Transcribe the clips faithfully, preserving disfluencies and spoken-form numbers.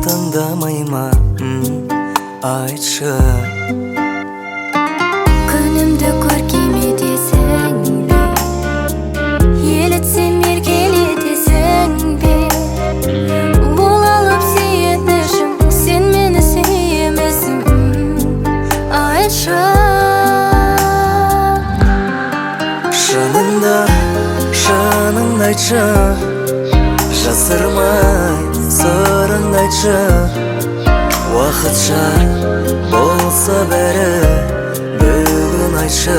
тыңдамайма, айтшы. Күнімді көркем етесің бе, елітсем еркелетесің бе? Бұл алып сүйенішім, сен мені сүйемесің, айтшы. Шыныңда, шыныңды айтшы, жасырмай сырыңды айтшы. Уақытша болса бәрі, бүгін айтшы.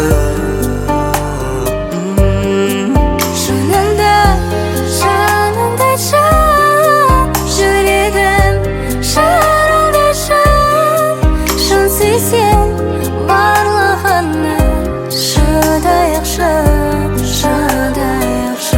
Шыныңда, шыныңды айтшы, жүрегім шырылды шын. Шын сүйсең барлығына шыдайықшы, шыдайықшы.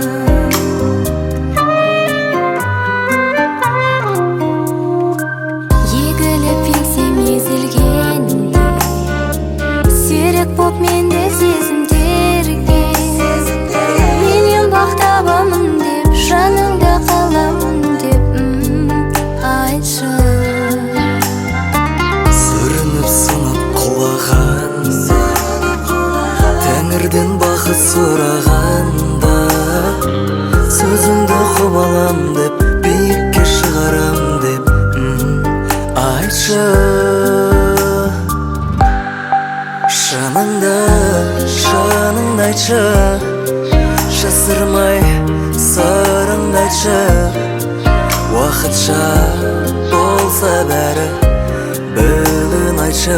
Егіліп еңсем езілгенде, серік боп менде сезімдерге. Менен бақ табамын деп, жаныңда қаламын деп, айтшы. Сүрініп сынып құлағанда, тәңірден бақыт сұрағанда, сөзіңді құбалам деп, биікке шығарам деп, айтшы. Шыныңды, шыныңды айтшы, жасырмай сырыңды айтшы. Уақытша болса бәрі, бүгін айтшы.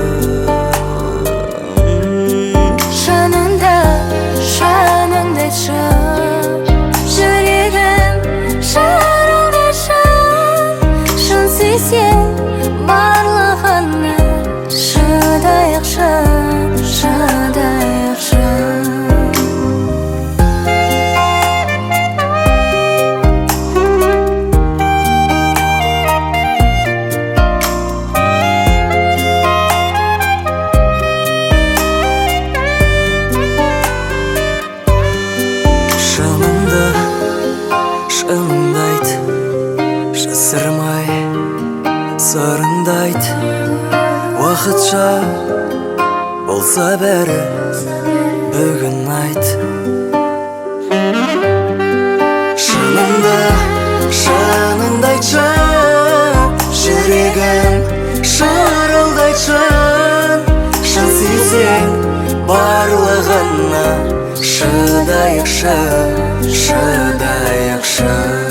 Шыныңды, шыныңды айтшы, жүрегім шырылды шын. Шын сүйсең барлығына шыдайықшы, шыдайықшы. Шыныңды, шыныңды айт, жасырмай сырыңды айт. Уақытша болса бәрі, бүгін айт. Шыныңды, шыныңды айтшы, жүрегім шырылды айтшы. Шын сүйсең барлығына шыдайықшы, шыдайықшы.